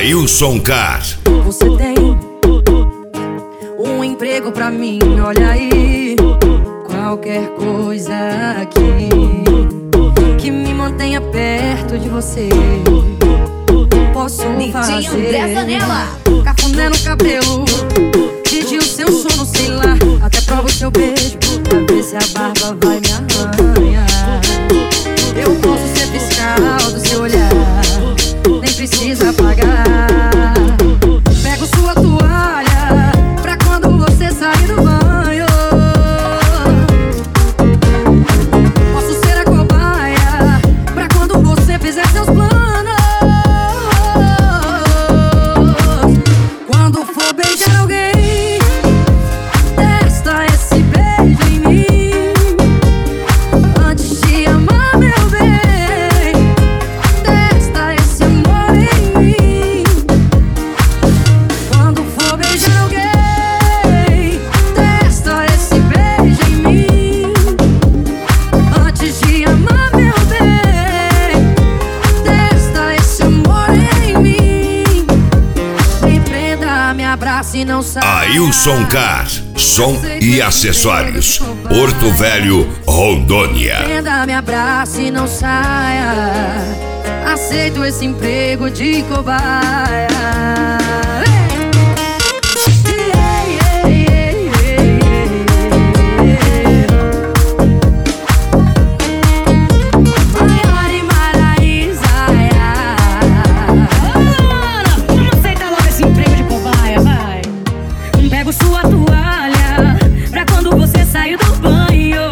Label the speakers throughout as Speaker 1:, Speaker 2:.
Speaker 1: Ailson Car.
Speaker 2: Você tem um emprego pra mim, olha aí. Qualquer coisa aqui que me mantenha perto de você, posso fazer. Cafuné no cabelo, pedir o seu sono, sei lá. Até provo o seu beijo, pra ver se a barba vai me arranhar. Eu posso ser fiscal do seu olhar, nem precisa pagar. Pego sua toalha pra quando você sair do banho. Posso ser a cobaia pra quando você fizer seus planos. Quando for beijar alguém, testa esse beijo em mim. Antes de amar, meu bem, testa esse amor em mim. Quando for beijar alguém, testa esse beijo em mim. Antes de amar, meu bem, testa esse amor em mim. Me prenda, me abrace e não saia.
Speaker 1: Ailson Car, som e acessórios, Porto Velho, Rondônia.
Speaker 2: Prenda, me abrace e não saia. Aceito esse emprego de cobaia.
Speaker 3: Vamos aceitar logo esse emprego de cobaia, vai. Pego sua toalha pra quando você sair do banho.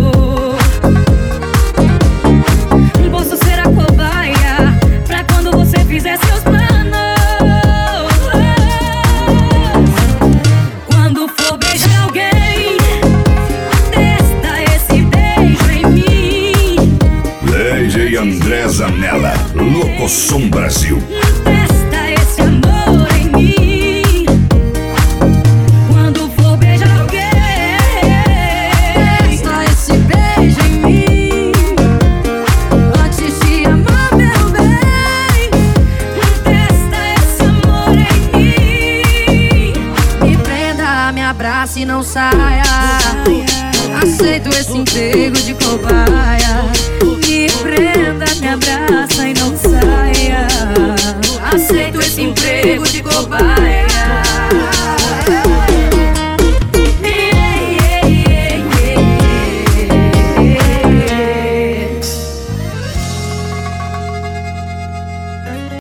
Speaker 3: Posso ser a cobaia pra quando você fizer seus planos. Quando for beijar alguém, testa esse beijo em mim.
Speaker 1: Leide e André Zanella, Locosom Brasil.
Speaker 3: Testa esse amor em mim. Quando for beijar alguém,
Speaker 2: Testa esse beijo em mim. Antes de amar, meu bem,
Speaker 3: testa esse amor em mim.
Speaker 2: me prenda, me abrace e não saia. Aceito esse emprego de cobaia.
Speaker 3: Me prenda, me abraça e